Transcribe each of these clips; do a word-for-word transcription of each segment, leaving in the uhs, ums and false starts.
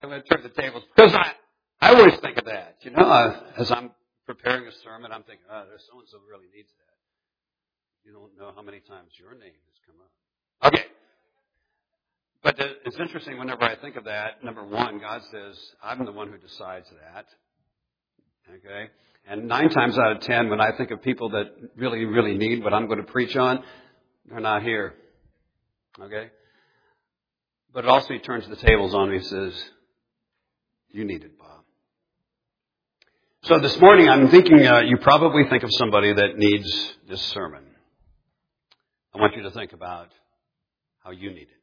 I'm going to turn the tables. Because I, I always think of that. You know, uh, as I'm preparing a sermon, I'm thinking, oh, there's so-and-so who really needs that. You don't know how many times your name has come up. Okay. But it's interesting whenever I think of that, number one, God says, I'm the one who decides that. Okay? And nine times out of ten, when I think of people that really, really need what I'm going to preach on, they're not here. Okay? But also he turns the tables on me and says, you need it, Bob. So this morning I'm thinking, uh, you probably think of somebody that needs this sermon. I want you to think about how you need it.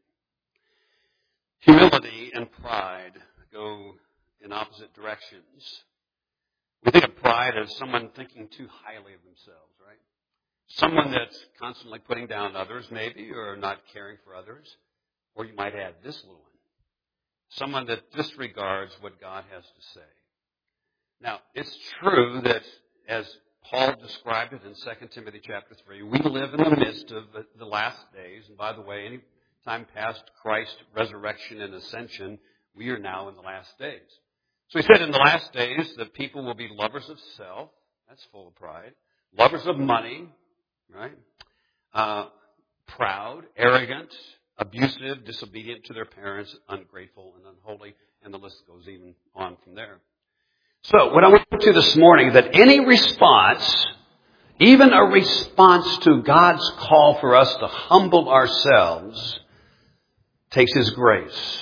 Humility and pride go in opposite directions. We think of pride as someone thinking too highly of themselves, right? Someone that's constantly putting down others, maybe, or not caring for others. Or you might add this little one. Someone that disregards what God has to say. Now, it's true that, as Paul described it in Second Timothy chapter three, we live in the midst of the last days. And by the way, any time past Christ's resurrection and ascension, we are now in the last days. So he said in the last days that people will be lovers of self. That's full of pride. Lovers of money, right? Uh, proud, arrogant, abusive, disobedient to their parents, ungrateful and unholy, and the list goes even on from there. So what I want to do this morning is that any response, even a response to God's call for us to humble ourselves, takes His grace.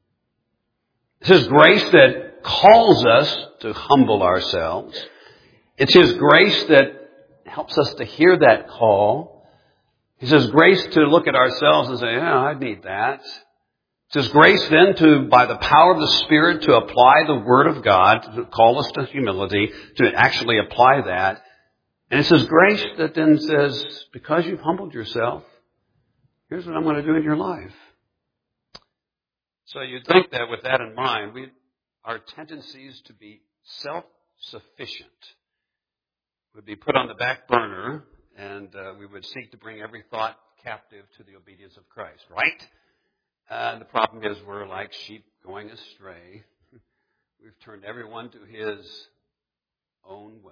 It's His grace that calls us to humble ourselves. It's His grace that helps us to hear that call. He says grace to look at ourselves and say, yeah, I need that. It's His grace then to, by the power of the Spirit, to apply the Word of God, to call us to humility, to actually apply that. And it's His grace that then says, because you've humbled yourself, here's what I'm going to do in your life. So you'd think that with that in mind, we, our tendencies to be self-sufficient would be put on the back burner, and uh, we would seek to bring every thought captive to the obedience of Christ, right? Uh, the problem is we're like sheep going astray. We've turned everyone to his own way.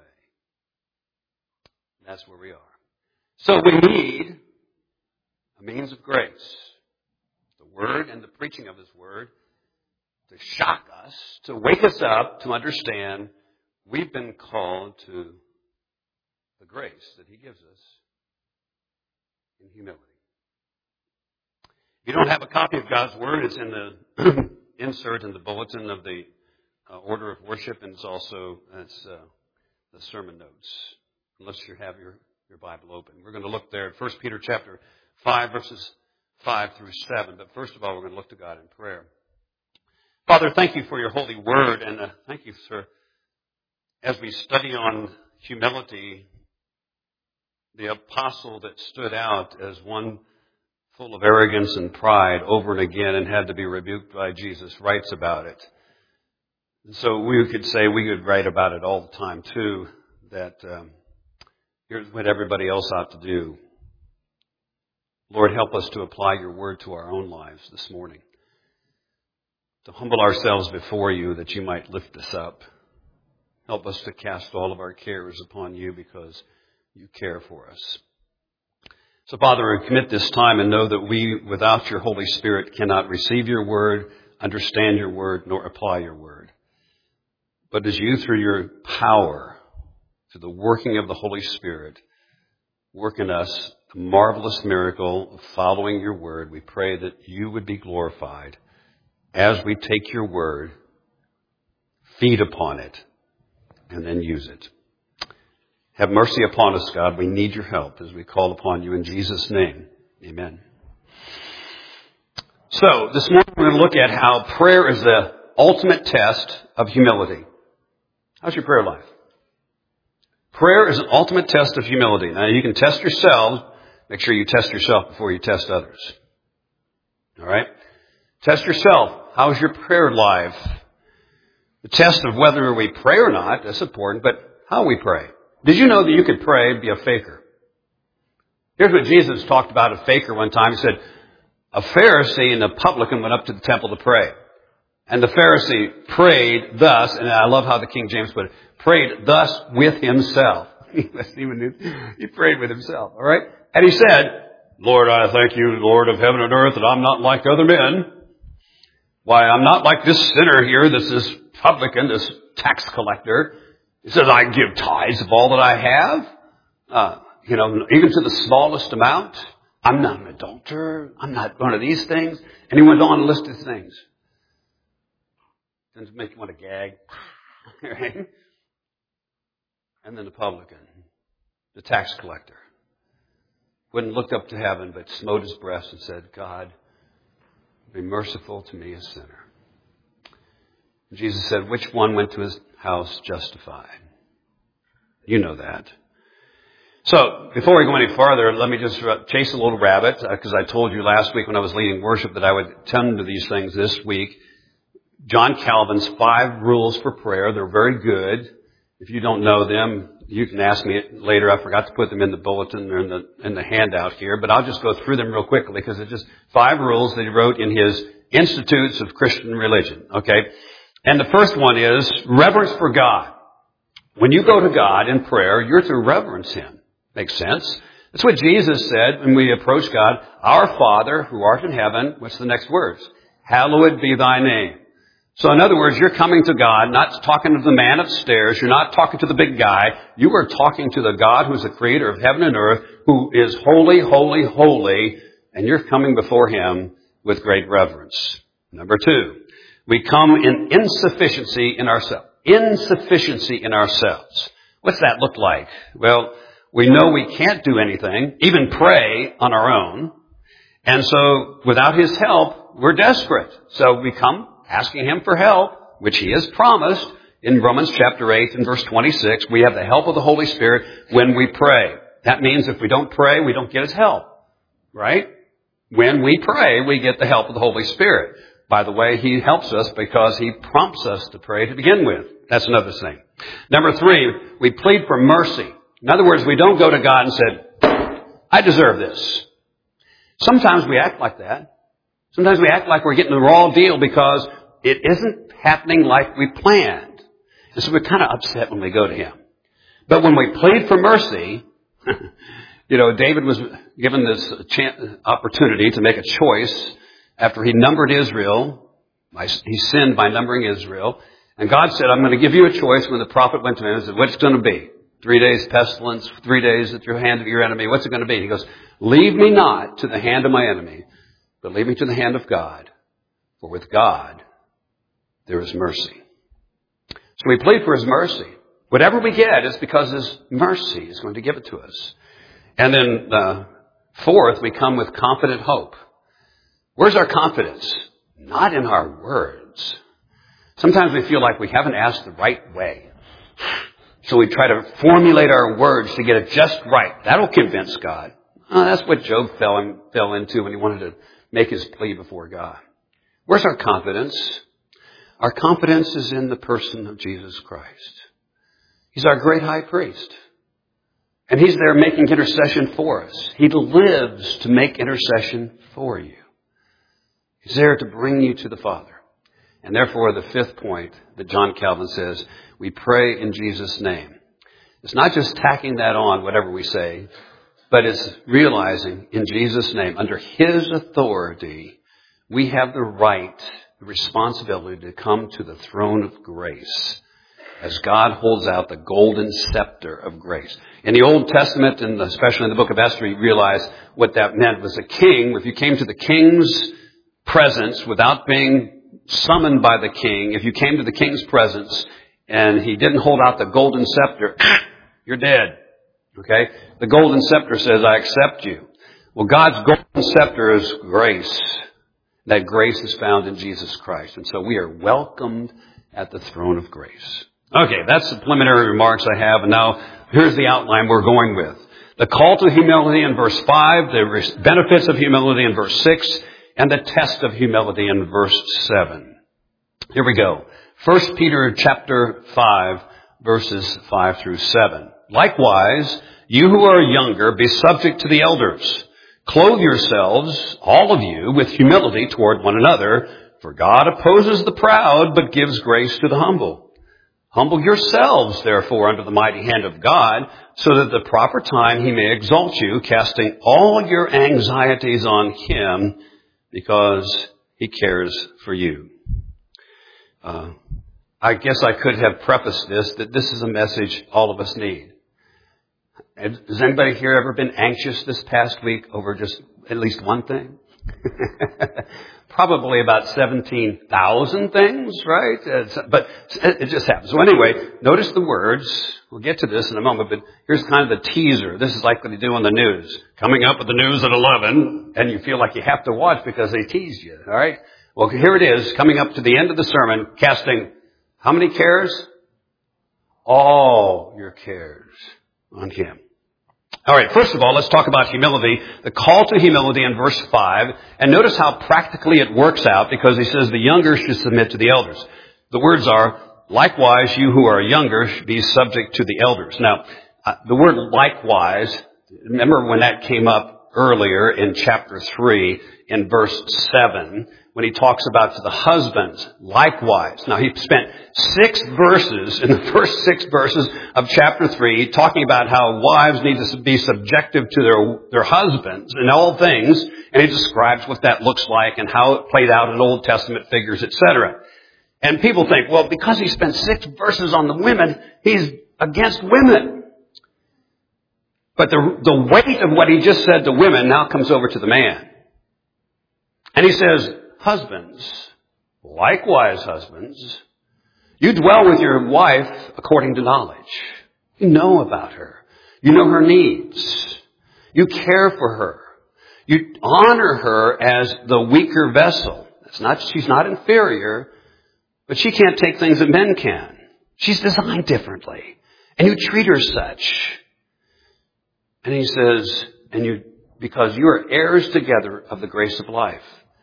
That's where we are. So we need a means of grace. The Word and the preaching of His Word to shock us, to wake us up, to understand we've been called to the grace that He gives us in humility. If you don't have a copy of God's Word, it's in the insert in the bulletin of the uh, order of worship, and it's also it's, uh, the sermon notes, unless you have your, your Bible open. We're going to look there at First Peter chapter five, verses five through seven. But first of all, we're going to look to God in prayer. Father, thank you for your holy word, and uh, thank you, sir, as we study on humility, the apostle that stood out as one full of arrogance and pride over and again and had to be rebuked by Jesus, writes about it. And so we could say, we could write about it all the time too, that um, here's what everybody else ought to do. Lord, help us to apply your word to our own lives this morning. To humble ourselves before you that you might lift us up. Help us to cast all of our cares upon you because you care for us. So, Father, we commit this time and know that we, without your Holy Spirit, cannot receive your word, understand your word, nor apply your word. But as you, through your power, through the working of the Holy Spirit, work in us a marvelous miracle of following your word, we pray that you would be glorified as we take your word, feed upon it, and then use it. Have mercy upon us, God. We need your help as we call upon you in Jesus' name. Amen. So, this morning we're going to look at how prayer is the ultimate test of humility. How's your prayer life? Prayer is an ultimate test of humility. Now, you can test yourselves. Make sure you test yourself before you test others. All right? Test yourself. How's your prayer life? The test of whether we pray or not, that's important, but how we pray. Did you know that you could pray and be a faker? Here's what Jesus talked about a faker one time. He said, a Pharisee and a publican went up to the temple to pray. And the Pharisee prayed thus, and I love how the King James put it, prayed thus with himself. He wasn't even, he prayed with himself, all right? And he said, Lord, I thank you, Lord of heaven and earth, that I'm not like other men. Why, I'm not like this sinner here, this is publican, this tax collector. He says, I give tithes of all that I have, uh, you know, even to the smallest amount. I'm not an adulterer. I'm not one of these things. And he went on to list his things. Doesn't make you want to gag. Right? And then the publican, the tax collector, wouldn't look up to heaven, but smote his breast and said, God, be merciful to me, a sinner. And Jesus said, which one went to his house justified? You know that. So, before we go any farther, let me just chase a little rabbit, because uh, I told you last week when I was leading worship that I would tend to these things this week. John Calvin's five rules for prayer. They're very good. If you don't know them, you can ask me later. I forgot to put them in the bulletin or in the, in the handout here, but I'll just go through them real quickly because it's just five rules that he wrote in his Institutes of Christian Religion. Okay? And the first one is reverence for God. When you go to God in prayer, you're to reverence Him. Makes sense? That's what Jesus said when we approach God. Our Father, who art in heaven, what's the next words? Hallowed be thy name. So in other words, you're coming to God, not talking to the man upstairs. You're not talking to the big guy. You are talking to the God who's the creator of heaven and earth, who is holy, holy, holy, and you're coming before Him with great reverence. Number two, we come in insufficiency in ourselves. Insufficiency in ourselves. What's that look like? Well, we know we can't do anything, even pray on our own. And so without His help, we're desperate. So we come asking Him for help, which He has promised in Romans chapter eight and verse twenty-six. We have the help of the Holy Spirit when we pray. That means if we don't pray, we don't get His help. Right? When we pray, we get the help of the Holy Spirit. By the way, He helps us because He prompts us to pray to begin with. That's another thing. Number three, we plead for mercy. In other words, we don't go to God and say, I deserve this. Sometimes we act like that. Sometimes we act like we're getting the raw deal because it isn't happening like we planned. And so we're kind of upset when we go to Him. But when we plead for mercy, you know, David was given this opportunity to make a choice after he numbered Israel. He sinned by numbering Israel. And God said, I'm going to give you a choice. When the prophet went to him and said, what's it going to be? Three days pestilence, three days at your hand of your enemy. What's it going to be? And he goes, leave me not to the hand of my enemy, but leave me to the hand of God. For with God, there is mercy. So we plead for His mercy. Whatever we get is because His mercy is going to give it to us. And then uh, fourth, we come with confident hope. Where's our confidence? Not in our words. Sometimes we feel like we haven't asked the right way. So we try to formulate our words to get it just right. That'll convince God. Oh, that's what Job fell, in, fell into when he wanted to make his plea before God. Where's our confidence? Our confidence is in the person of Jesus Christ. He's our great high priest. And He's there making intercession for us. He lives to make intercession for you. He's there to bring you to the Father. And therefore, the fifth point that John Calvin says, we pray in Jesus' name. It's not just tacking that on, whatever we say, but it's realizing in Jesus' name, under His authority, we have the right, the responsibility to come to the throne of grace as God holds out the golden scepter of grace. In the Old Testament, and especially in the book of Esther, you realize what that meant was a king. If you came to the king's presence without being summoned by the king, if you came to the king's presence and he didn't hold out the golden scepter, you're dead. Okay? The golden scepter says, I accept you. Well, God's golden scepter is grace. That grace is found in Jesus Christ. And so we are welcomed at the throne of grace. Okay, that's the preliminary remarks I have. And now here's the outline we're going with. The call to humility in verse five, the benefits of humility in verse six, and the test of humility in verse seven. Here we go. First Peter chapter five, verses five through seven. Likewise, you who are younger, be subject to the elders. Clothe yourselves, all of you, with humility toward one another. For God opposes the proud, but gives grace to the humble. Humble yourselves, therefore, under the mighty hand of God, so that at the proper time he may exalt you, casting all your anxieties on him, because he cares for you. Uh, I guess I could have prefaced this, that this is a message all of us need. Has anybody here ever been anxious this past week over just at least one thing? Probably about seventeen thousand things, right? It's, but it just happens. So anyway, notice the words. We'll get to this in a moment, but here's kind of the teaser. This is like what they do on the news. Coming up with the news at eleven, and you feel like you have to watch because they tease you, all right? Well, here it is, coming up to the end of the sermon, casting how many cares? All your cares on him. All right, first of all, let's talk about humility. The call to humility in verse five. And notice how practically it works out, because he says the younger should submit to the elders. The words are, likewise, you who are younger should be subject to the elders. Now, uh, the word likewise, remember when that came up earlier in chapter three, in verse seven, when he talks about to the husbands, likewise. Now, he spent six verses, in the first six verses of chapter three, talking about how wives need to be subjective to their, their husbands in all things, and he describes what that looks like and how it played out in Old Testament figures, et cetera. And people think, well, because he spent six verses on the women, he's against women. But the, the weight of what he just said to women now comes over to the man. And he says, husbands, likewise husbands, you dwell with your wife according to knowledge. You know about her. You know her needs. You care for her. You honor her as the weaker vessel. It's not, she's not inferior, but she can't take things that men can. She's designed differently. And you treat her such. And he says, and you, because you are heirs together of the grace of life.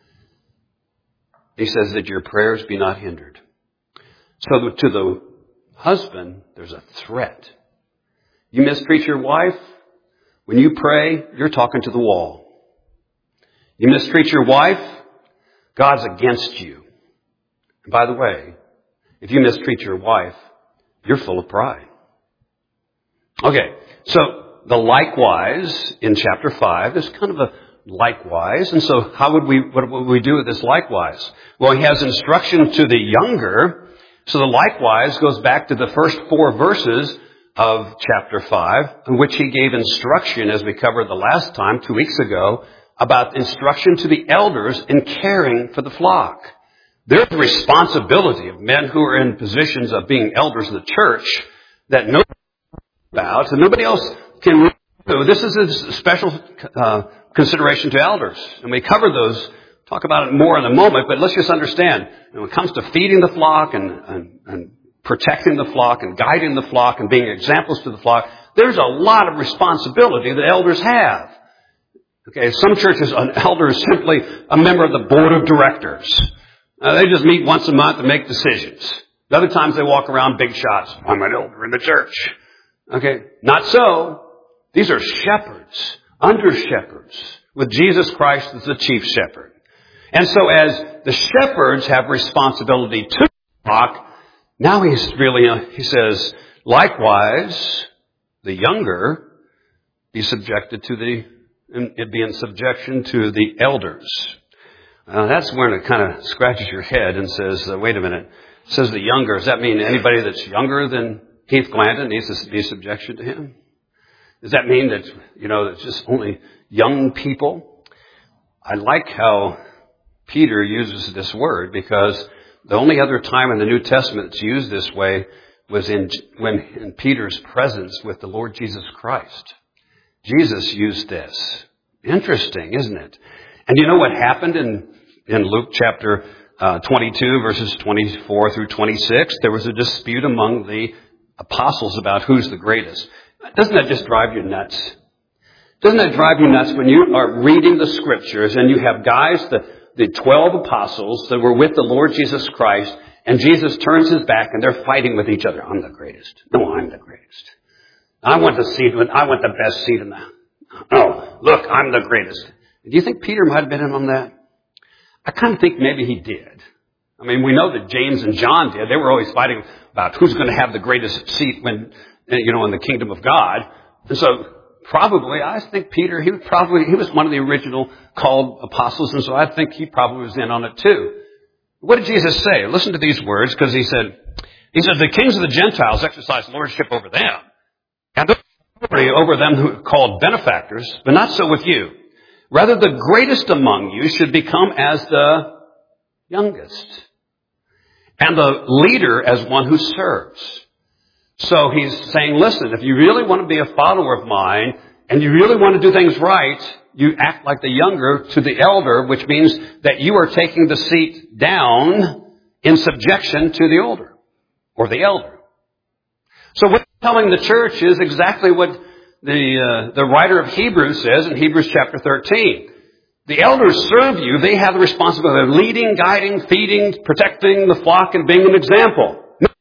He says that your prayers be not hindered. So to the husband, there's a threat. You mistreat your wife, when you pray, you're talking to the wall. You mistreat your wife, God's against you. And by the way, if you mistreat your wife, you're full of pride. Okay, so the likewise in chapter five is kind of a likewise. And so how would we, what would we do with this likewise? Well, he has instruction to the younger. So the likewise goes back to the first four verses of chapter five, in which he gave instruction, as we covered the last time, two weeks ago, about instruction to the elders in caring for the flock. There's the responsibility of men who are in positions of being elders of the church that nobody about, and nobody else can do. This is a special uh, consideration to elders. And we cover those, talk about it more in a moment, but let's just understand, when it comes to feeding the flock and, and, and protecting the flock and guiding the flock and being examples to the flock, there's a lot of responsibility that elders have. Okay, some churches, an elder is simply a member of the board of directors. Uh, they just meet once a month and make decisions. Other times they walk around big shots. I'm an elder in the church. Okay, not so. These are shepherds, under shepherds, with Jesus Christ as the chief shepherd. And so as the shepherds have responsibility to the flock, now he's really, uh, he says, likewise, the younger be subjected to the, it be in subjection to the elders. Uh, that's when it kind of scratches your head and says, uh, wait a minute, it says the younger. Does that mean anybody that's younger than Keith Glandon needs to be subjection to him? Does that mean that, you know, it's just only young people? I like how Peter uses this word, because the only other time in the New Testament it's used this way was in when in Peter's presence with the Lord Jesus Christ. Jesus used this. Interesting, isn't it? And you know what happened in, in Luke chapter uh, twenty-two, verses twenty-four through twenty-six? There was a dispute among the apostles about who's the greatest. Doesn't that just drive you nuts? Doesn't that drive you nuts when you are reading the scriptures and you have guys, the, the twelve apostles that were with the Lord Jesus Christ, and Jesus turns his back and they're fighting with each other. I'm the greatest. No, I'm the greatest. I want the seat. I want the best seat in the. Oh, look, I'm the greatest. Do you think Peter might have been in on that? I kind of think maybe he did. I mean, we know that James and John did. They were always fighting about who's going to have the greatest seat when, you know, in the kingdom of God. And so probably, I think Peter, he was probably, he was one of the original called apostles. And so I think he probably was in on it too. What did Jesus say? Listen to these words, because he said, he said, the kings of the Gentiles exercise lordship over them, and authority over them who are called benefactors, but not so with you. Rather, the greatest among you should become as the youngest, and the leader as one who serves. So he's saying, listen, if you really want to be a follower of mine, and you really want to do things right, you act like the younger to the elder, which means that you are taking the seat down in subjection to the older, or the elder. So what he's telling the church is exactly what the uh, the writer of Hebrews says in Hebrews chapter thirteen. The elders serve you. They have the responsibility of leading, guiding, feeding, protecting the flock, and being an example.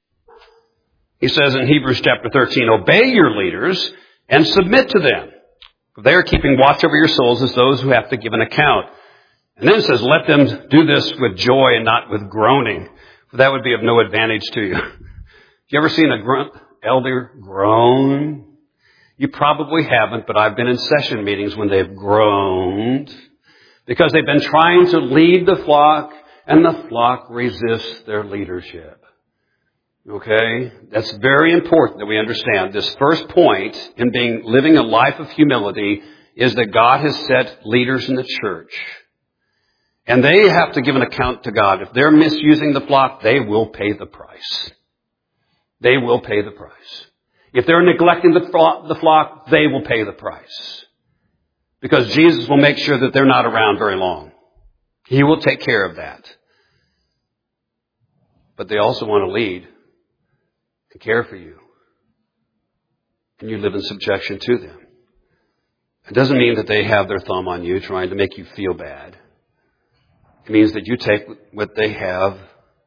He says in Hebrews chapter thirteen, obey your leaders and submit to them. They are keeping watch over your souls as those who have to give an account. And then it says, let them do this with joy and not with groaning, for that would be of no advantage to you. You ever seen a grunt elder groan? You probably haven't, but I've been in session meetings when they've groaned because they've been trying to lead the flock and the flock resists their leadership. Okay? That's very important that we understand. This first point in being living a life of humility is that God has set leaders in the church. And they have to give an account to God. If they're misusing the flock, they will pay the price. They will pay the price. If they're neglecting the flock, the flock, they will pay the price. Because Jesus will make sure that they're not around very long. He will take care of that. But they also want to lead and care for you. And you live in subjection to them. It doesn't mean that they have their thumb on you trying to make you feel bad. It means that you take what they have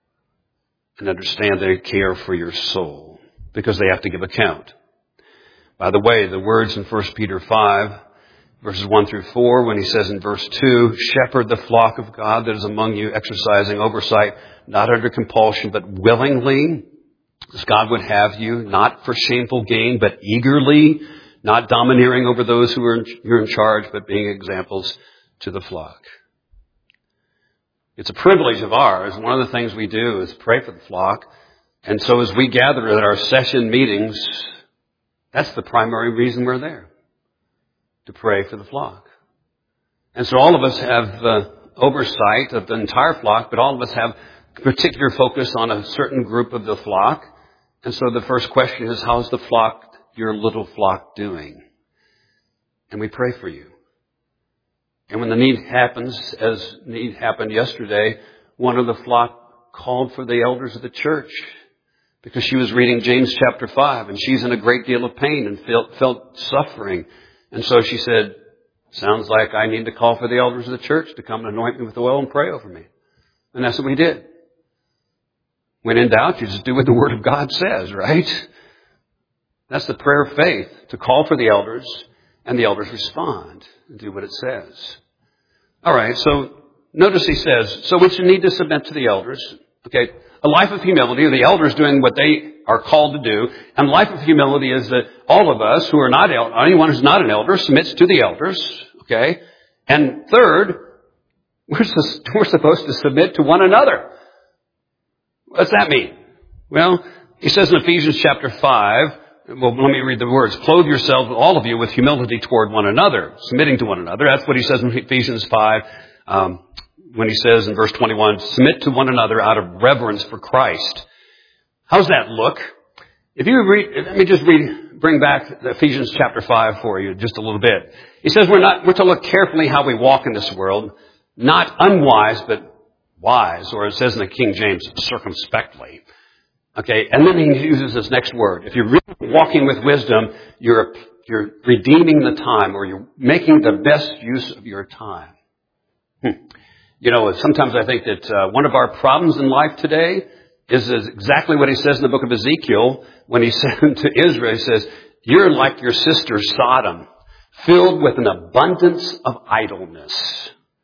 and understand they care for your soul because they have to give account. By the way, the words in First Peter five, verses one through four, when he says in verse two, shepherd the flock of God that is among you, exercising oversight, not under compulsion, but willingly, as God would have you, not for shameful gain, but eagerly, not domineering over those who are in, you're in charge, but being examples to the flock. It's a privilege of ours. One of the things we do is pray for the flock. And so as we gather at our session meetings, that's the primary reason we're there, to pray for the flock. And so all of us have uh, oversight of the entire flock, but all of us have particular focus on a certain group of the flock. And so the first question is, how's the flock, your little flock, doing? And we pray for you. And when the need happens, as need happened yesterday, one of the flock called for the elders of the church because she was reading James chapter five, and she's in a great deal of pain and felt, felt suffering. And so she said, sounds like I need to call for the elders of the church to come and anoint me with oil and pray over me. And that's what we did. When in doubt, you just do what the Word of God says, right? That's the prayer of faith, to call for the elders, and the elders respond and do what it says. All right, so notice he says, so we should need to submit to the elders. Okay, a life of humility, the elders doing what they are called to do. And life of humility is that all of us who are not, el- anyone who's not an elder submits to the elders. Okay, and third, we're, su- we're supposed to submit to one another. What's that mean? Well, he says in Ephesians chapter five, well, let me read the words. Clothe yourselves, all of you, with humility toward one another, submitting to one another. That's what he says in Ephesians five, um, when he says in verse twenty-one, submit to one another out of reverence for Christ. How's that look? If you read, let me just read, bring back Ephesians chapter five for you just a little bit. He says we're not, we're to look carefully how we walk in this world, not unwise, but wise, or it says in the King James, circumspectly. Okay, and then he uses this next word. If you're really walking with wisdom, you're you're redeeming the time, or you're making the best use of your time. Hmm. You know, sometimes I think that uh, one of our problems in life today is, is exactly what he says in the book of Ezekiel when he said to Israel, he says, you're like your sister Sodom, filled with an abundance of idleness.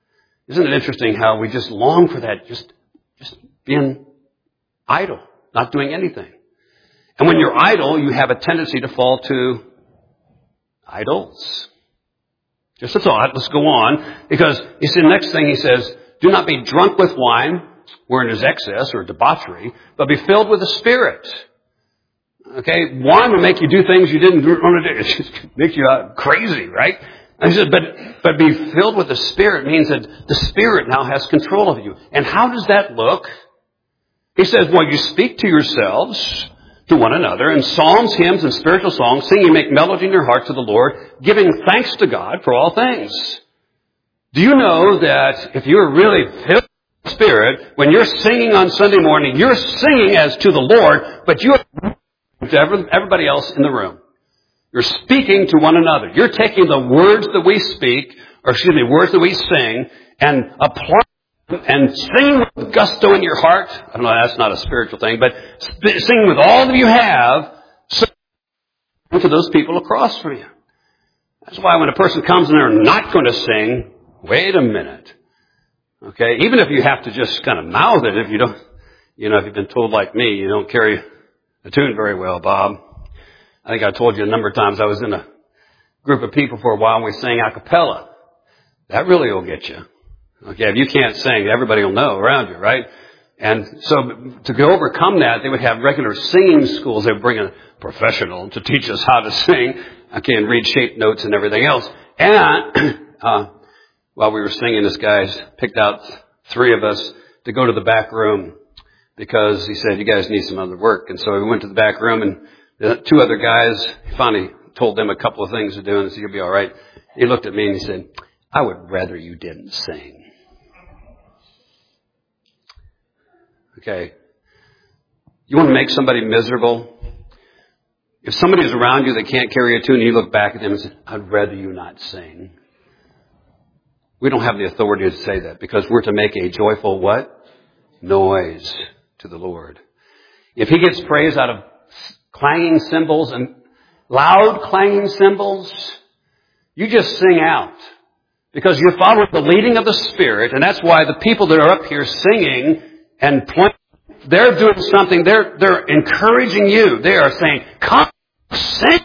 Isn't it interesting how we just long for that, just, just being idle, not doing anything. And when you're idle, you have a tendency to fall to idols. Just a thought. Let's go on. Because you see, the next thing he says, do not be drunk with wine, wherein is excess or debauchery, but be filled with the Spirit. Okay? Wine will make you do things you didn't want to do. It just makes you uh, crazy, right? And he says, but, but be filled with the Spirit means that the Spirit now has control of you. And how does that look? He says, well, you speak to yourselves, to one another, in psalms, hymns, and spiritual songs, singing, make melody in your heart to the Lord, giving thanks to God for all things. Do you know that if you're really filled with the Spirit, when you're singing on Sunday morning, you're singing as to the Lord, but you're to everybody else in the room. You're speaking to one another. You're taking the words that we speak, or excuse me, words that we sing, and applying and sing with gusto in your heart. I don't know, that's not a spiritual thing, but sing with all that you have to those people across from you. That's why when a person comes and they're not going to sing, wait a minute. Okay, even if you have to just kind of mouth it, if you don't, you know, if you've been told like me, you don't carry a tune very well, Bob. I think I told you a number of times I was in a group of people for a while and we sang a cappella. That really will get you. Okay, if you can't sing, everybody will know around you, right? And so to go overcome that, they would have regular singing schools. They would bring a professional to teach us how to sing, okay, and read shape notes and everything else. And uh, while we were singing, this guy picked out three of us to go to the back room because he said, you guys need some other work. And so we went to the back room, and the two other guys, he finally told them a couple of things to do, and he said, you'll be all right. He looked at me and he said, I would rather you didn't sing. Okay. You want to make somebody miserable? If somebody is around you that can't carry a tune, and you look back at them and say, I'd rather you not sing. We don't have the authority to say that because we're to make a joyful what? Noise to the Lord. If he gets praise out of clanging cymbals and loud clanging cymbals, you just sing out because you're following the leading of the Spirit. And that's why the people that are up here singing and playing, they're doing something. They're, they're encouraging you. They are saying, come sing.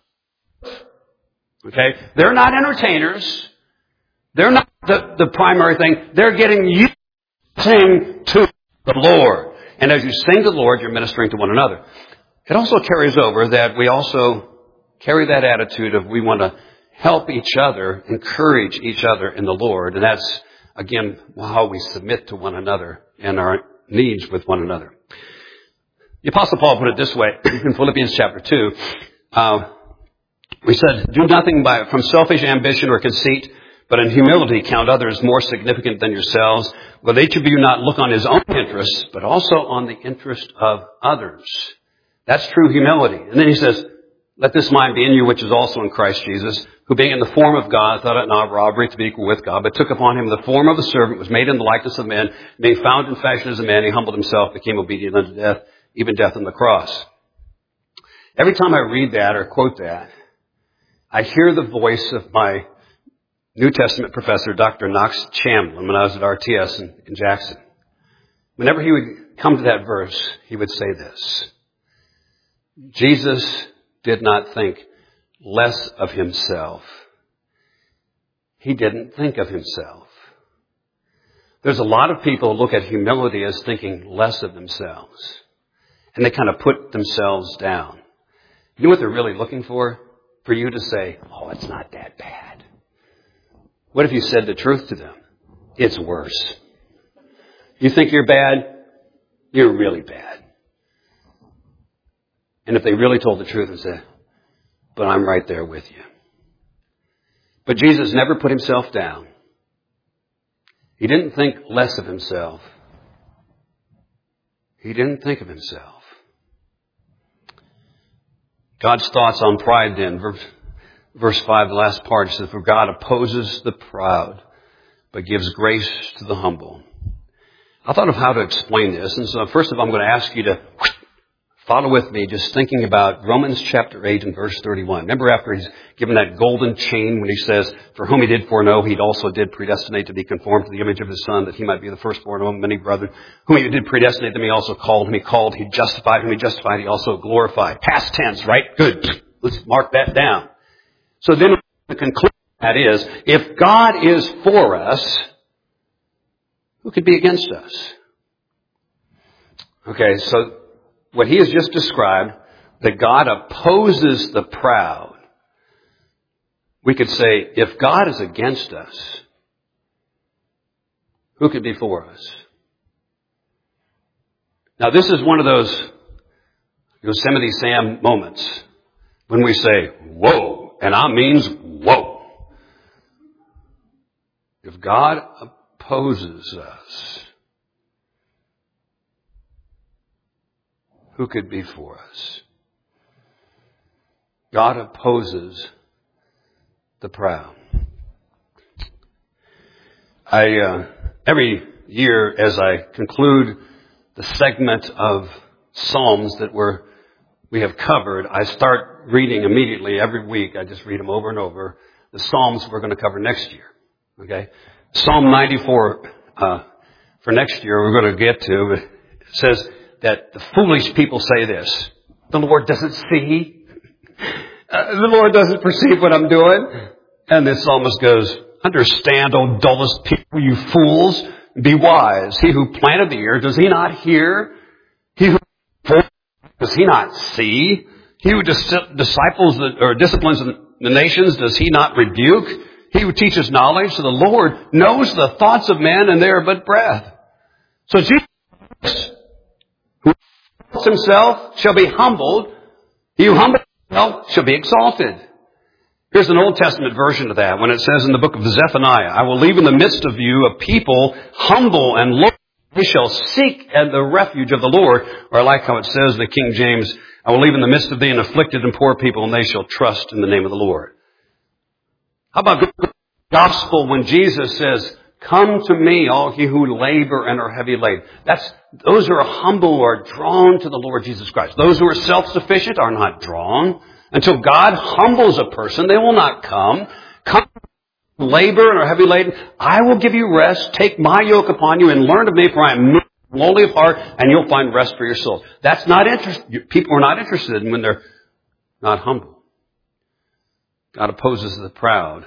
Okay? They're not entertainers. They're not the, the primary thing. They're getting you to sing to the Lord. And as you sing to the Lord, you're ministering to one another. It also carries over that we also carry that attitude of we want to help each other, encourage each other in the Lord. And that's, again, how we submit to one another and our needs with one another. The Apostle Paul put it this way in Philippians chapter two. Uh, we said, do nothing by from selfish ambition or conceit, but in humility count others more significant than yourselves. Let each of you not look on his own interests, but also on the interest of others. That's true humility. And then he says, let this mind be in you, which is also in Christ Jesus, who being in the form of God, thought it not robbery to be equal with God, but took upon him the form of a servant, was made in the likeness of men, being found in fashion as a man, he humbled himself, became obedient unto death, even death on the cross. Every time I read that or quote that, I hear the voice of my New Testament professor, Doctor Knox Chamberlain, when I was at R T S in, in Jackson. Whenever he would come to that verse, he would say this: Jesus did not think less of himself. He didn't think of himself. There's a lot of people who look at humility as thinking less of themselves. And they kind of put themselves down. You know what they're really looking for? For you to say, oh, it's not that bad. What if you said the truth to them? It's worse. You think you're bad? You're really bad. And if they really told the truth and said, but I'm right there with you. But Jesus never put himself down. He didn't think less of himself. He didn't think of himself. God's thoughts on pride then. Verse, verse five, the last part, says, for God opposes the proud, but gives grace to the humble. I thought of how to explain this. And so first of all, I'm going to ask you to follow with me, just thinking about Romans chapter eight and verse thirty-one. Remember after he's given that golden chain when he says, for whom he did foreknow, he also did predestinate to be conformed to the image of his Son, that he might be the firstborn among many brethren. Whom he did predestinate, them he also called. Whom he called, he justified. Whom he justified, he also glorified. Past tense, right? Good. Let's mark that down. So then the conclusion that is, if God is for us, who could be against us? Okay, so what he has just described, that God opposes the proud. We could say, if God is against us, who could be for us? Now this is one of those Yosemite Sam moments when we say, whoa, and I means whoa. If God opposes us, who could be for us? God opposes the proud. I, uh, every year as I conclude the segment of Psalms that we're, we have covered, I start reading immediately every week. I just read them over and over. The Psalms we're going to cover next year. Okay? Psalm ninety-four, uh, for next year we're going to get to, it says that the foolish people say this: the Lord doesn't see. Uh, the Lord doesn't perceive what I'm doing. And this psalmist goes, understand, O dullest people, you fools, be wise. He who planted the ear, does he not hear? He who does he not see? He who dis- disciples the, or disciplines the nations, does he not rebuke? He who teaches knowledge to the Lord knows the thoughts of men, and they are but breath. So Jesus, who humbles himself, shall be humbled. He who humbles himself shall be exalted. Here's an Old Testament version of that when it says in the book of Zephaniah, I will leave in the midst of you a people humble and lowly. They shall seek at the refuge of the Lord. Or I like how it says in the King James, I will leave in the midst of thee an afflicted and poor people, and they shall trust in the name of the Lord. How about the gospel when Jesus says, come to me, all ye who labor and are heavy laden. That's, those who are humble are drawn to the Lord Jesus Christ. Those who are self-sufficient are not drawn. Until God humbles a person, they will not come. Come, labor and are heavy laden. I will give you rest. Take my yoke upon you and learn of me, for I am lowly of heart, and you'll find rest for your soul. That's not interest. People are not interested in when they're not humble. God opposes the proud,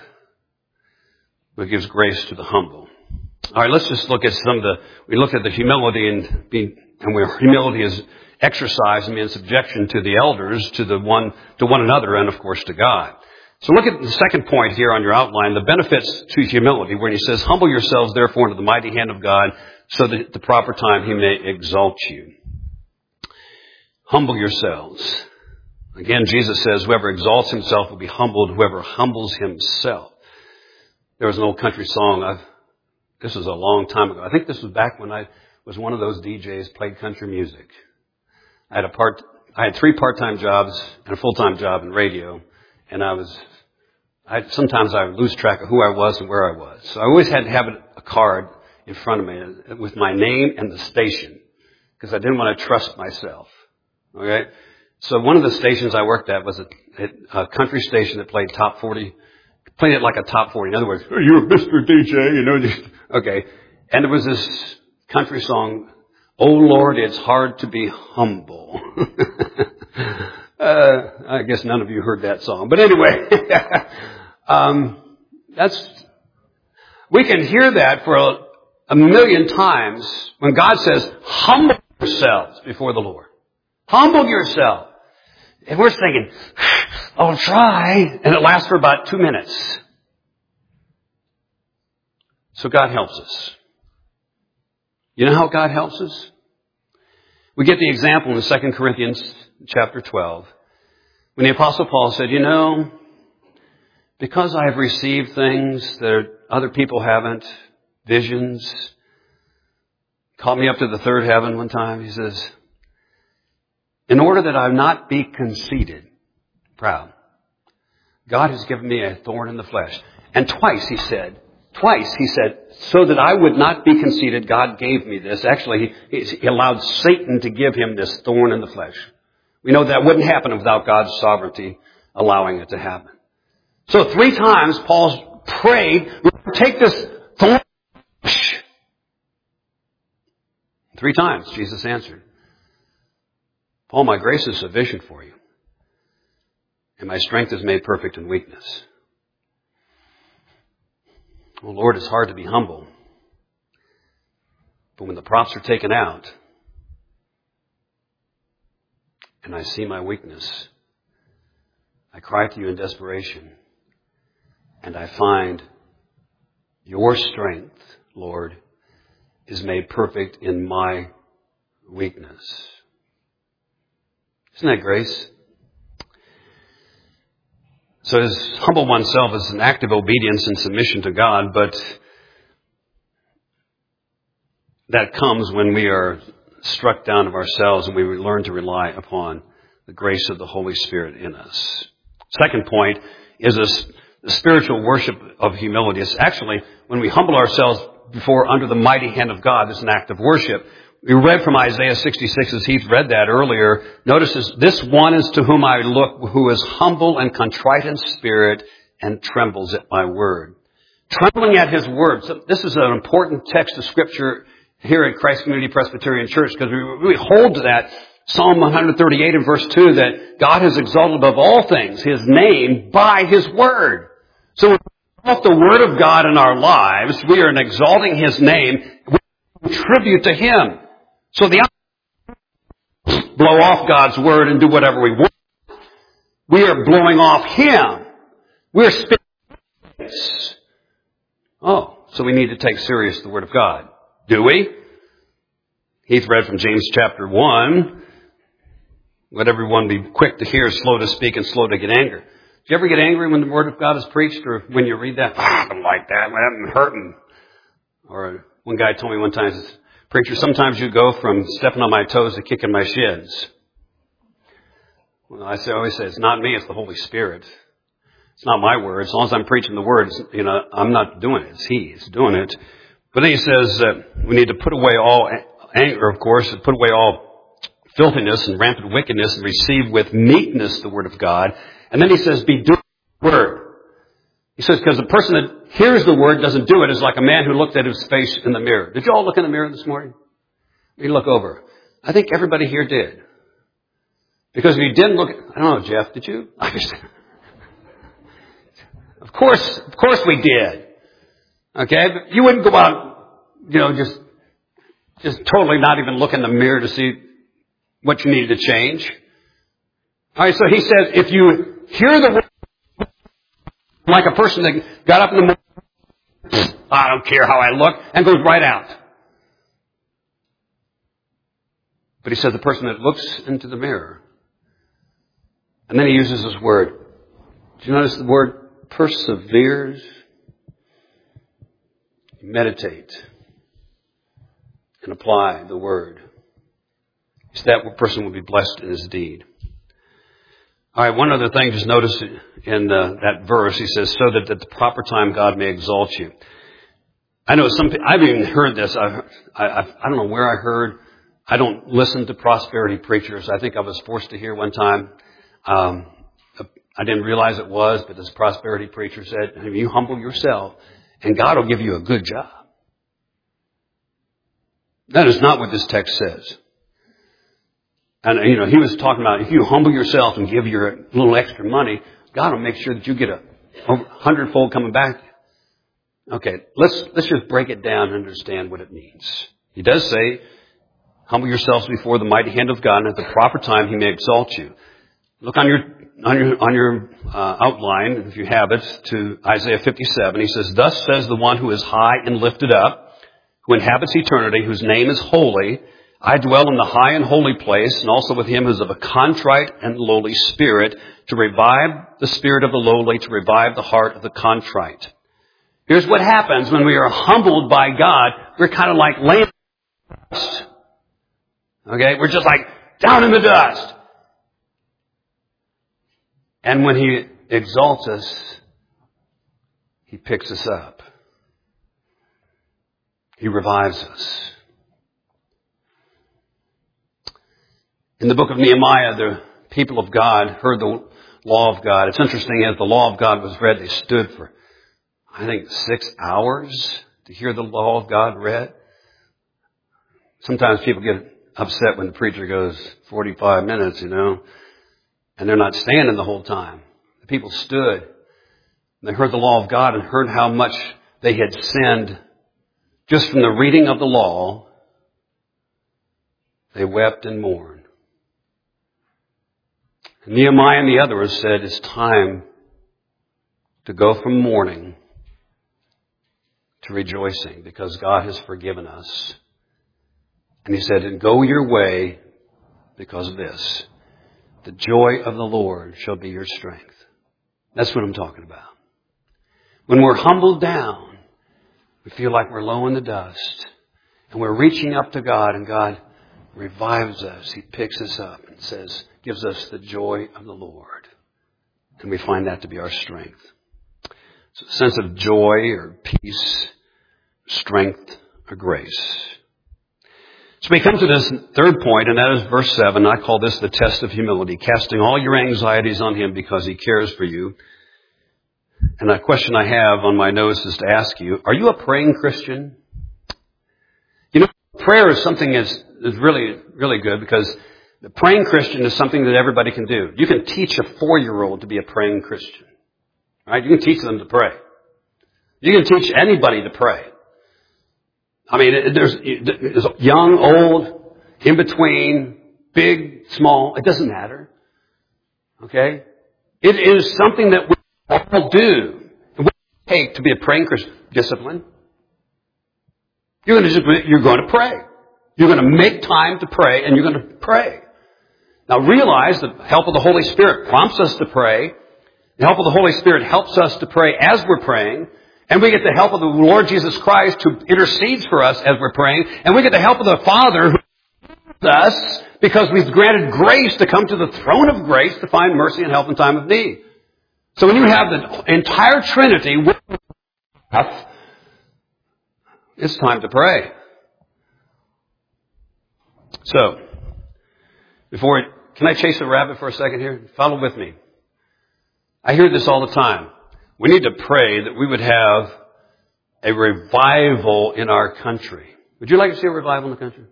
but gives grace to the humble. All right, let's just look at some of the, we looked at the humility and being, and where humility is exercised and in subjection to the elders, to the one, to one another, and of course to God. So look at the second point here on your outline, the benefits to humility, where he says, humble yourselves therefore into the mighty hand of God, so that at the proper time he may exalt you. Humble yourselves. Again, Jesus says, whoever exalts himself will be humbled, whoever humbles himself. There was an old country song, I've, this was a long time ago. I think this was back when I was one of those D Js, played country music. I had a part, I had three part-time jobs and a full-time job in radio, and I was, I, sometimes I would lose track of who I was and where I was. So I always had to have a card in front of me with my name and the station, because I didn't want to trust myself. Okay? So one of the stations I worked at was a, a country station that played top forty, played it like a top forty. In other words, oh, you're Mister D J, you know. Okay. And there was this country song, Oh Lord, it's hard to be humble. uh, I guess none of you heard that song. But anyway, um, that's, we can hear that for a, a million times when God says, humble yourselves before the Lord. Humble yourself. And we're thinking, I'll try. And it lasts for about two minutes. So God helps us. You know how God helps us? We get the example in Second Corinthians chapter twelve, when the Apostle Paul said, you know, because I have received things that other people haven't, visions, called me up to the third heaven one time, he says, in order that I not be conceited, proud, God has given me a thorn in the flesh. And twice he said, Twice he said, so that I would not be conceited, God gave me this. Actually, he, he allowed Satan to give him this thorn in the flesh. We know that wouldn't happen without God's sovereignty allowing it to happen. So three times Paul's prayed, take this thorn. Three times Jesus answered, Paul, my grace is sufficient for you, and my strength is made perfect in weakness. Well, Lord, it's hard to be humble. But when the props are taken out, and I see my weakness, I cry to you in desperation, and I find your strength, Lord, is made perfect in my weakness. Isn't that grace? So to humble oneself is an act of obedience and submission to God, but that comes when we are struck down of ourselves and we learn to rely upon the grace of the Holy Spirit in us. Second point is this spiritual worship of humility. It's actually when we humble ourselves before under the mighty hand of God, it's an act of worship. We read from Isaiah sixty-six as Heath read that earlier. Notice this, this one is to whom I look, who is humble and contrite in spirit and trembles at my word. Trembling at His word. So this is an important text of Scripture here at Christ Community Presbyterian Church because we, we hold to that Psalm one thirty-eight and verse two that God has exalted above all things His name by His word. So when we exalt the word of God in our lives, we are exalting His name. We contribute to Him. So the blow off God's word and do whatever we want. We are blowing off Him. We're spitting. Oh, so we need to take serious the word of God. Do we? Heath read from James chapter one. Let everyone be quick to hear, slow to speak, and slow to get angry. Do you ever get angry when the word of God is preached or when you read that? Ah, I don't like that. I'm hurting. Or one guy told me one time, says, Preacher, sometimes you go from stepping on my toes to kicking my shins. Well, I say, always say, it's not me, it's the Holy Spirit. It's not my word. As long as I'm preaching the word, you know, I'm not doing it. It's He. He's doing it. But then he says that we need to put away all anger, of course, and put away all filthiness and rampant wickedness and receive with meekness the word of God. And then he says, be doing the word. He says, because the person that hears the word doesn't do it is like a man who looked at his face in the mirror. Did you all look in the mirror this morning? You look over. I think everybody here did. Because if you didn't look, I don't know, Jeff, did you? Of course, of course we did. Okay, but you wouldn't go out, you know, just, just totally not even look in the mirror to see what you needed to change. All right, so he says, if you hear the word, like a person that got up in the morning, I don't care how I look, and goes right out. But he said the person that looks into the mirror, and then he uses this word. Do you notice the word perseveres? Meditate and apply the word. So that person will be blessed in his deed. All right, one other thing, just notice in uh, that verse, he says, so that at the proper time God may exalt you. I know some people, I've even heard this. I, I, I don't know where I heard. I don't listen to prosperity preachers. I think I was forced to hear one time. Um, I didn't realize it was, but this prosperity preacher said, if you humble yourself, and God will give you a good job. That is not what this text says. And, you know, he was talking about if you humble yourself and give your little extra money, God will make sure that you get a hundredfold coming back. Okay, let's, let's just break it down and understand what it means. He does say, humble yourselves before the mighty hand of God, and at the proper time He may exalt you. Look on your on your on your uh, outline, if you have it, to Isaiah fifty-seven. He says, thus says the one who is high and lifted up, who inhabits eternity, whose name is holy. I dwell in the high and holy place, and also with him who is of a contrite and lowly spirit, to revive the spirit of the lowly, to revive the heart of the contrite. Here's what happens when we are humbled by God. We're kind of like laying in the dust. Okay? We're just like down in the dust. And when He exalts us, He picks us up. He revives us. In the book of Nehemiah, the, people of God heard the law of God. It's interesting, as the law of God was read, they stood for, I think, six hours to hear the law of God read. Sometimes people get upset when the preacher goes forty-five minutes, you know, and they're not standing the whole time. The people stood, and they heard the law of God and heard how much they had sinned just from the reading of the law. They wept and mourned. And Nehemiah and the others said, it's time to go from mourning to rejoicing because God has forgiven us. And he said, and go your way because of this. The joy of the Lord shall be your strength. That's what I'm talking about. When we're humbled down, we feel like we're low in the dust. And we're reaching up to God, and God revives us. He picks us up and says, gives us the joy of the Lord. And we find that to be our strength. So a sense of joy or peace, strength or grace. So we come to this third point, and that is verse seven. I call this the test of humility, casting all your anxieties on Him because He cares for you. And a question I have on my notes is to ask you, are you a praying Christian? You know, prayer is something that's is really, really good because the praying Christian is something that everybody can do. You can teach a four-year-old to be a praying Christian. Right? You can teach them to pray. You can teach anybody to pray. I mean, there's, there's young, old, in between, big, small. It doesn't matter. Okay? It is something that we all do. And what does it take to be a praying Christian? Discipline. You're going to just, you're going to pray. You're going to make time to pray, and you're going to pray. Now realize that the help of the Holy Spirit prompts us to pray. The help of the Holy Spirit helps us to pray as we're praying. And we get the help of the Lord Jesus Christ who intercedes for us as we're praying. And we get the help of the Father who helps us because we've granted grace to come to the throne of grace to find mercy and help in time of need. So when you have the entire Trinity with us, it's time to pray. So, before, can I chase a rabbit for a second here? Follow with me. I hear this all the time. We need to pray that we would have a revival in our country. Would you like to see a revival in the country?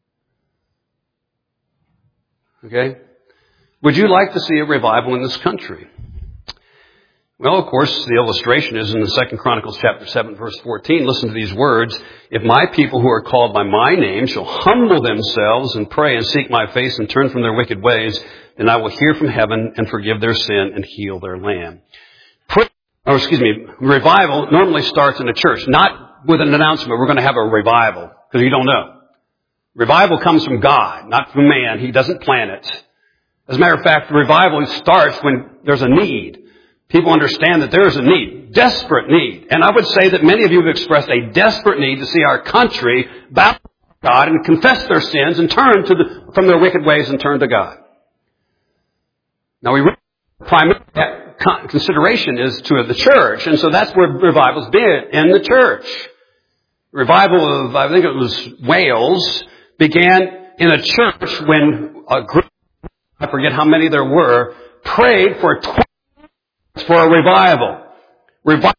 Okay? Would you like to see a revival in this country? Well, of course, the illustration is in the Second Chronicles chapter seven, verse fourteen. Listen to these words. If my people who are called by my name shall humble themselves and pray and seek my face and turn from their wicked ways, then I will hear from heaven and forgive their sin and heal their land. Pray, or excuse me, revival normally starts in a church, not with an announcement, we're going to have a revival, because you don't know. Revival comes from God, not from man. He doesn't plan it. As a matter of fact, revival starts when there's a need. People understand that there is a need, desperate need. And I would say that many of you have expressed a desperate need to see our country bow to God and confess their sins and turn to the, from their wicked ways and turn to God. Now, we primary consideration is to the church, and so that's where revival's been, in the church. Revival of, I think it was Wales, began in a church when a group, I forget how many there were, prayed for twenty for a revival. Revival.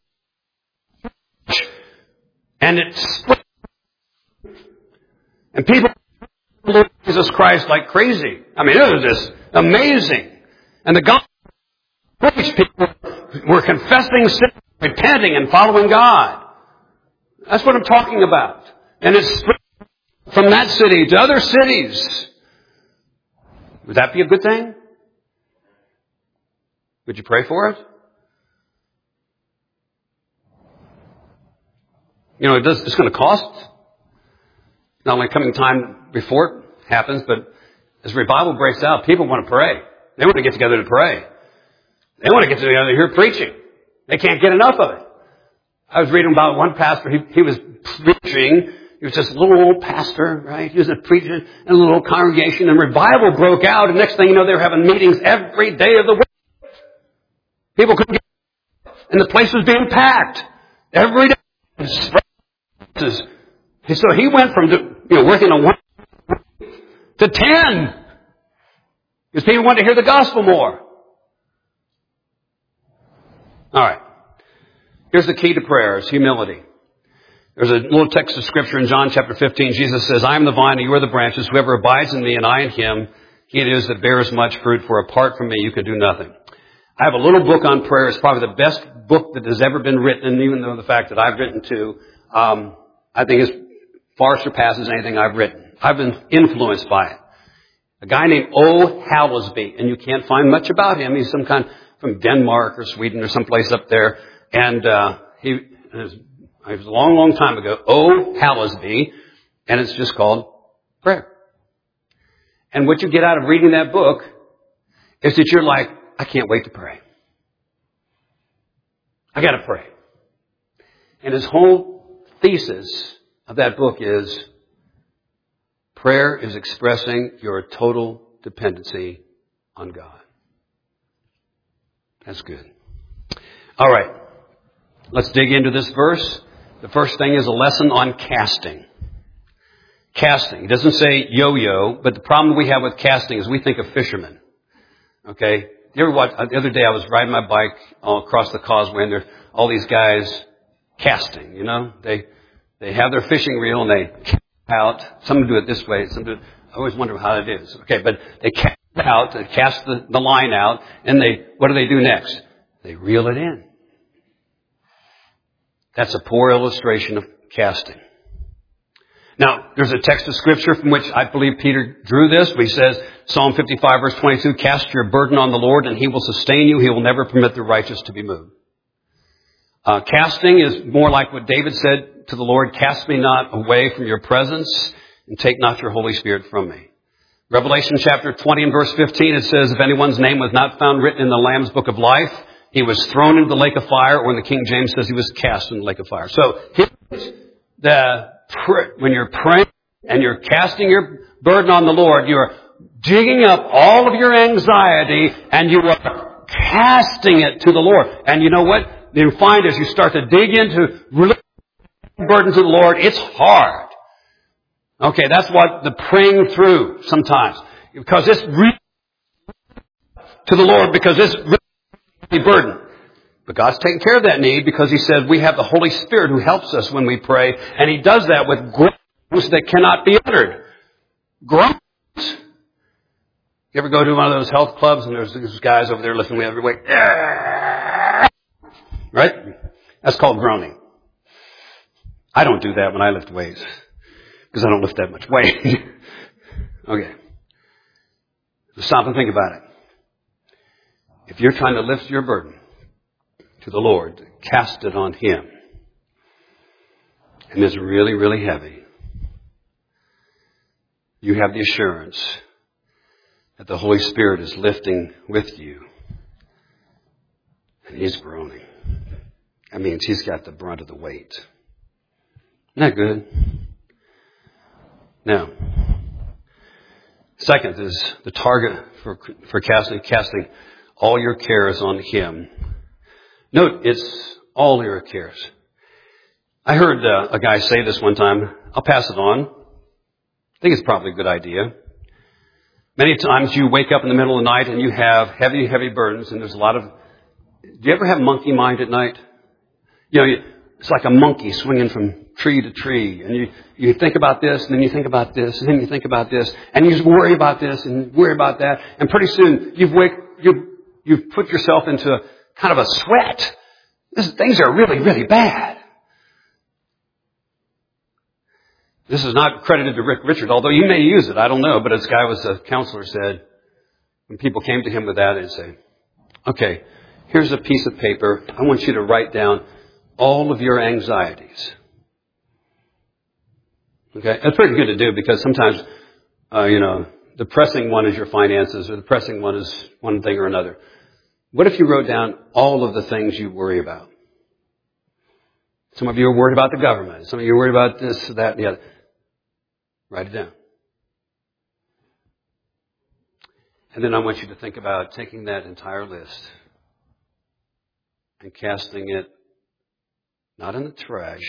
And it split. And people Lord Jesus Christ like crazy. I mean, it was just amazing. And the gospel preached, people were confessing sin, repenting, and following God. That's what I'm talking about. And it's spread from that city to other cities. Would that be a good thing? Would you pray for it? You know, it does, it's going to cost. Not only coming time before it happens, but as revival breaks out, people want to pray. They want to get together to pray. They want to get together to hear preaching. They can't get enough of it. I was reading about one pastor. He, he was preaching. He was just a little old pastor, right? He was a preacher in a little old congregation, and revival broke out. And next thing you know, they were having meetings every day of the week. People couldn't get, and the place was being packed every day. So he went from, you know, working on one to ten. Because people want to hear the gospel more. All right. Here's the key to prayer. It's humility. There's a little text of scripture in John chapter fifteen. Jesus says, I am the vine and you are the branches. Whoever abides in me and I in him, he it is that bears much fruit, for apart from me you can do nothing. I have a little book on prayer. It's probably the best book that has ever been written, and even though the fact that I've written too, um, I think it far surpasses anything I've written. I've been influenced by it. A guy named O. Hallesby, and you can't find much about him. He's some kind from Denmark or Sweden or someplace up there, and uh, he it was, it was a long, long time ago. O. Hallesby, and it's just called prayer. And what you get out of reading that book is that you're like, I can't wait to pray. I got to pray. And his whole thesis of that book is prayer is expressing your total dependency on God. That's good. All right. Let's dig into this verse. The first thing is a lesson on casting. Casting. It doesn't say yo-yo, but the problem we have with casting is we think of fishermen. Okay? You ever watch, the other day I was riding my bike all across the causeway and there's all these guys casting, you know? They, they have their fishing reel and they cast out. Some do it this way, some do it, I always wonder how it is. Okay, but they cast out, they cast the, the line out, and they, what do they do next? They reel it in. That's a poor illustration of casting. Now, there's a text of scripture from which I believe Peter drew this. He says, Psalm fifty-five verse twenty-two, cast your burden on the Lord and he will sustain you. He will never permit the righteous to be moved. Uh, casting is more like what David said to the Lord, cast me not away from your presence and take not your Holy Spirit from me. Revelation chapter twenty and verse fifteen, it says, if anyone's name was not found written in the Lamb's book of life, he was thrown into the lake of fire, or in the King James says he was cast in the lake of fire. So here's the when you're praying and you're casting your burden on the Lord, you're digging up all of your anxiety and you are casting it to the Lord. And you know what? You find as you start to dig into burdens of the Lord, it's hard. Okay, that's what the praying through sometimes. Because it's really to the Lord, because it's really burden. But God's taking care of that need because He says we have the Holy Spirit who helps us when we pray. And He does that with groans that cannot be uttered. Groans. You ever go to one of those health clubs and there's these guys over there lifting every weight? Right? That's called groaning. I don't do that when I lift weights because I don't lift that much weight. Okay. So stop and think about it. If you're trying to lift your burden to the Lord, cast it on Him, and it's really, really heavy, you have the assurance that the Holy Spirit is lifting with you, and He's groaning. That means He's got the brunt of the weight. Isn't that good? Now, second is the target for, for casting, casting all your cares on Him. Note, it's all your cares. I heard uh, a guy say this one time. I'll pass it on. I think it's probably a good idea. Many times you wake up in the middle of the night and you have heavy, heavy burdens, and there's a lot of... Do you ever have monkey mind at night? You know, you, it's like a monkey swinging from tree to tree, and you, you think about this, and then you think about this, and then you think about this, and you just worry about this, and worry about that, and pretty soon you've wake, you've, you've put yourself into a kind of a sweat. This, things are really, really bad. This is not credited to Rick Richard, although you may use it. I don't know. But this guy was a counselor said, when people came to him with that, they'd say, okay, here's a piece of paper. I want you to write down all of your anxieties. Okay? That's pretty good to do because sometimes, uh, you know, the pressing one is your finances or the pressing one is one thing or another. What if you wrote down all of the things you worry about? Some of you are worried about the government. Some of you are worried about this, that, and the other. Write it down. And then I want you to think about taking that entire list and casting it not in the trash,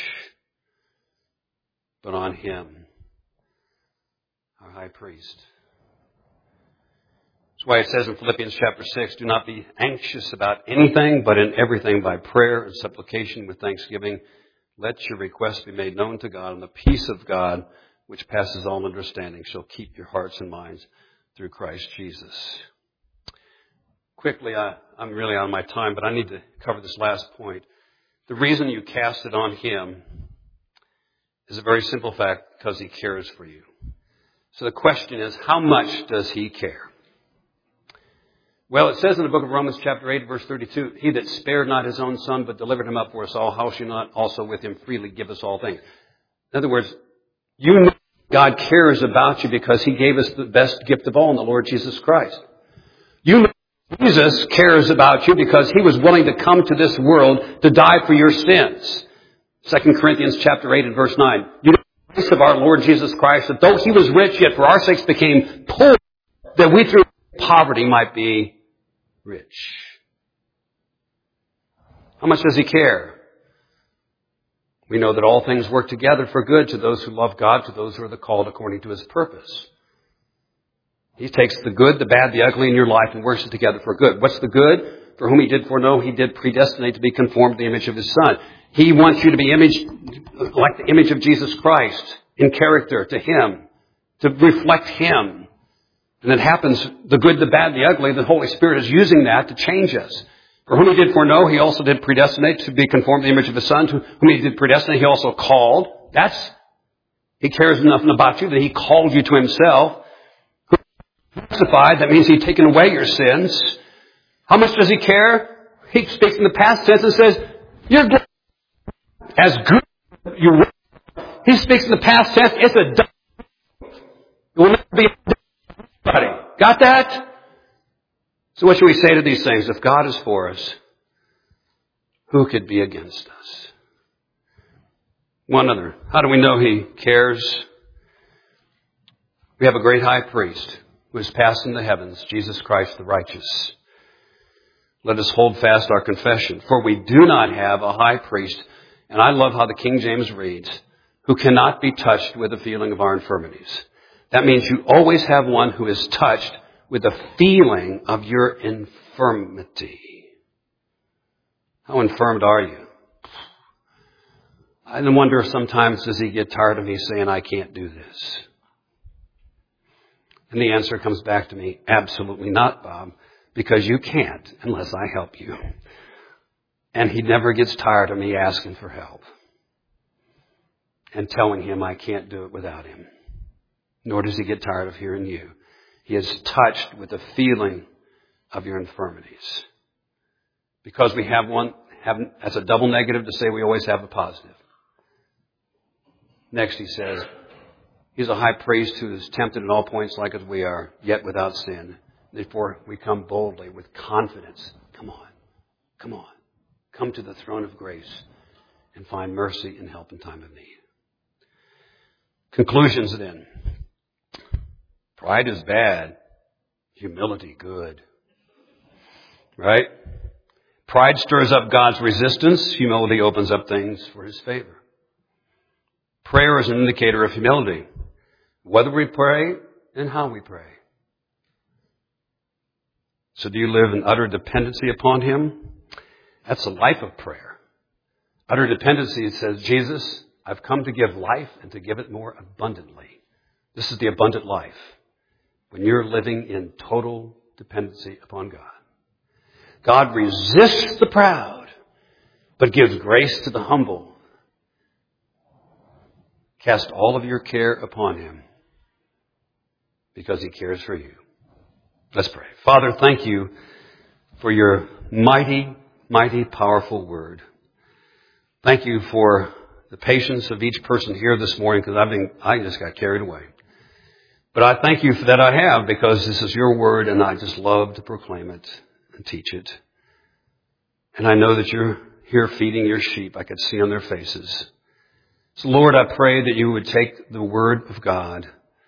but on Him, our high priest. That's why it says in Philippians chapter six, do not be anxious about anything, but in everything by prayer and supplication with thanksgiving, let your requests be made known to God, and the peace of God, which passes all understanding, shall keep your hearts and minds through Christ Jesus. Quickly, I, I'm really on my time, but I need to cover this last point. The reason you cast it on Him is a very simple fact, because He cares for you. So the question is, how much does He care? Well, it says in the book of Romans chapter eight, verse thirty-two, He that spared not His own Son, but delivered Him up for us all, how shall not also with Him freely give us all things? In other words, you know God cares about you because He gave us the best gift of all in the Lord Jesus Christ. You know Jesus cares about you because He was willing to come to this world to die for your sins. Second Corinthians chapter eight and verse nine. You know the grace of our Lord Jesus Christ, that though He was rich, yet for our sakes became poor, that we through poverty might be rich. How much does He care? We know that all things work together for good to those who love God, to those who are the called according to His purpose. He takes the good, the bad, the ugly in your life and works it together for good. What's the good? For whom He did foreknow, He did predestinate to be conformed to the image of His Son. He wants you to be imaged like the image of Jesus Christ in character to Him, to reflect Him. And it happens, the good, the bad, the ugly, the Holy Spirit is using that to change us. For whom He did foreknow, He also did predestinate to be conformed to the image of His Son. To whom He did predestinate, He also called. That's, He cares nothing about you, that He called you to Himself. Justified, that means He's taken away your sins. How much does He care? He speaks in the past tense and says, you're good. As good as you were. He speaks in the past tense, it's a done. It will never be a done. Got that? So what should we say to these things? If God is for us, who could be against us? One other. How do we know He cares? We have a great high priest who has passed in the heavens, Jesus Christ the righteous. Let us hold fast our confession. For we do not have a high priest, and I love how the King James reads, who cannot be touched with the feeling of our infirmities. That means you always have one who is touched with the feeling of your infirmity. How infirmed are you? I wonder sometimes, does He get tired of me saying, I can't do this? And the answer comes back to me, absolutely not, Bob, because you can't unless I help you. And He never gets tired of me asking for help and telling Him I can't do it without Him. Nor does He get tired of hearing you. He is touched with the feeling of your infirmities. Because we have one, have, that's a double negative to say we always have a positive. Next He says, He's a high priest who is tempted in all points like as we are, yet without sin. Therefore, we come boldly with confidence. Come on. Come on. Come to the throne of grace and find mercy and help in time of need. Conclusions then. Pride is bad. Humility good. Right? Pride stirs up God's resistance. Humility opens up things for His favor. Prayer is an indicator of humility. Whether we pray and how we pray. So do you live in utter dependency upon Him? That's a life of prayer. Utter dependency, it says, Jesus, I've come to give life and to give it more abundantly. This is the abundant life. When you're living in total dependency upon God. God resists the proud, but gives grace to the humble. Cast all of your care upon Him because He cares for you. Let's pray. Father, thank You for Your mighty, mighty, powerful word. Thank You for the patience of each person here this morning, because I've been, I just got carried away. But I thank You for that I have, because this is Your word and I just love to proclaim it and teach it. And I know that You're here feeding Your sheep. I could see on their faces. So Lord, I pray that You would take the word of God,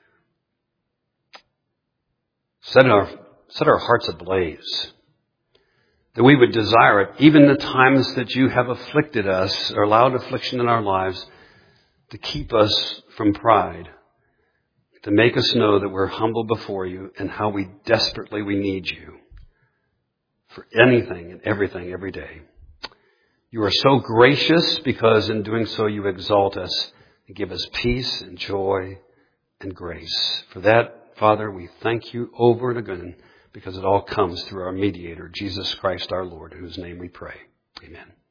set our, set our hearts ablaze, that we would desire it, even the times that You have afflicted us or allowed affliction in our lives to keep us from pride, to make us know that we're humble before you and how we desperately we need you for anything and everything every day. You are so gracious because in doing so you exalt us and give us peace and joy and grace. For that, Father, we thank you over and again because it all comes through our mediator, Jesus Christ our Lord, in whose name we pray. Amen.